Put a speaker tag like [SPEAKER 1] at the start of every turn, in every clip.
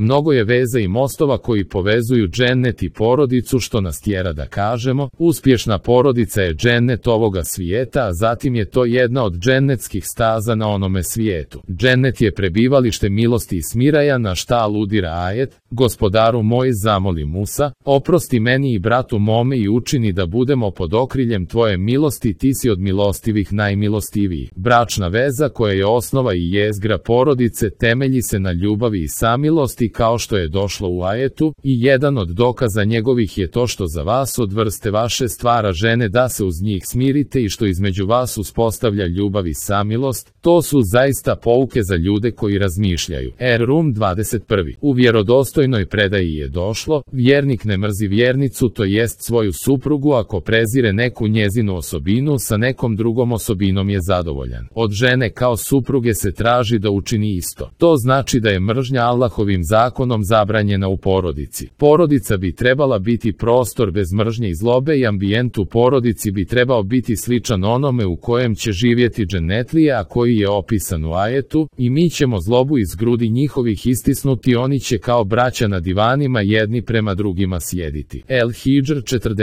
[SPEAKER 1] Mnogo je veza i mostova koji povezuju džennet i porodicu, što nas tjera da kažemo, uspješna porodica je džennet ovoga svijeta, a zatim je to jedna od džennetskih staza na onome svijetu. Džennet je prebivalište milosti i smiraja, na šta aludira ajet: Gospodaru moj, zamoli Musa, oprosti meni i bratu mome i učini da budemo pod okriljem tvoje milosti, ti si od milostivih najmilostiviji. Bračna veza, koja je osnova i jezgra porodice, temelji se na ljubavi i samilosti, kao što je došlo u ajetu, i jedan od dokaza njegovih je to što za vas od vrste vaše stvara žene da se uz njih smirite i što između vas uspostavlja ljubav i samilost. To su zaista pouke za ljude koji razmišljaju. Rum 21. U vjerodostojnoj predaji je došlo: vjernik ne mrzi vjernicu, to jest svoju suprugu, ako prezire neku njezinu osobinu, sa nekom drugom osobinom je zadovoljan. Od žene kao supruge se traži da učini isto. To znači da je mržnja Allahovim zakonom zabranjena u porodici. Porodica bi trebala biti prostor bez mržnje i zlobe i ambijent u porodici bi trebao biti sličan onome u kojem će živjeti džennetlije, a koji je opisan u ajetu: i mi ćemo zlobu iz grudi njihovih istisnuti, oni će kao braća na divanima jedni prema drugima sjediti. El Hidžr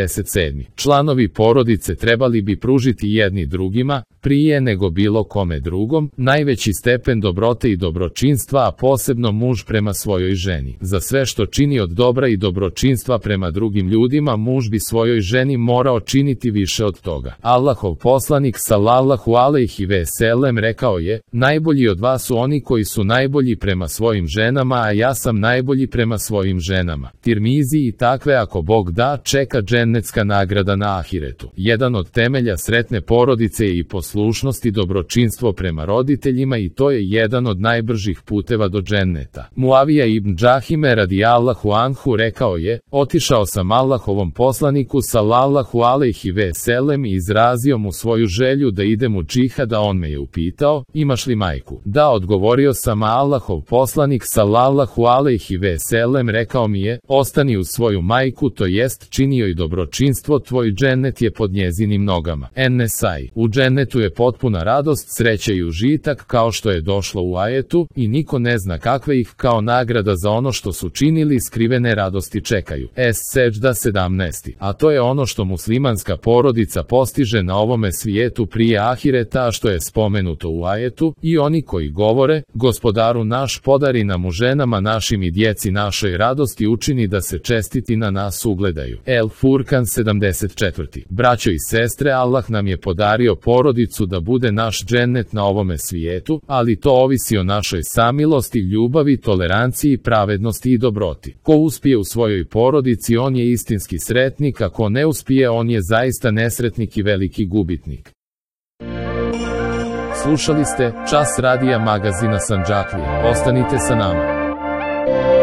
[SPEAKER 1] 47. Članovi porodice trebali bi pružiti jedni drugima, prije nego bilo kome drugom, najveći stepen dobrote i dobročinstva, a posebno muž prema svojoj ženi. Za sve što čini od dobra i dobročinstva prema drugim ljudima, muž bi svojoj ženi morao činiti više od toga. Allahov poslanik sallallahu alejhi ve sellem rekao je: najbolji od vas su oni koji su najbolji prema svojim ženama, a ja sam najbolji prema svojim ženama. Tirmizi. I takve, ako Bog da, čeka džennetska nagrada na ahiretu. Jedan od temelja sretne porodice je i poslušnost i dobročinstvo prema roditeljima, i to je jedan od najbržih puteva do dženneta. Muavija ibn Džahime radijallahu anhu rekao je: otišao sam Allahovom poslaniku sallallahu alejhi ve sellem i izrazio mu svoju želju da idem u džihad, a on me je upitao: imaš li majku? Da, odgovorio sam, a Allahov poslanik sallallahu alejhi ve sellem rekao mi je: ostani uz svoju majku, to jest čini joj dobročinstvo, tvoj džennet je pod njezinim nogama. En-Nesai. U džennetu je potpuna radost, sreća i užitak, kao što je došlo u ajetu, i niko ne zna kakve ih kao nagrada za ono što su činili skrivene radosti čekaju. Es-Seđda 17. A to je ono što muslimanska porodica postiže na ovome svijetu prije ahireta, što je spomenuto u ajetu: i oni koji govore: Gospodaru naš, podari nam u ženama našim i djeci našoj radosti, učini da se čestiti na nas ugledaju. El Furkan 74. Braćo i sestre, Allah nam je podario porodicu da bude naš džennet na ovome svijetu, ali to ovisi o našoj samilosti, ljubavi, toleranciji, pravednosti i dobroti. Ko uspije u svojoj porodici, on je istinski sretnik, a ko ne uspije, on je zaista nesretnik i veliki gubitnik. Slušali ste Čas radija magazina Sandžaklija. Ostanite sa nama.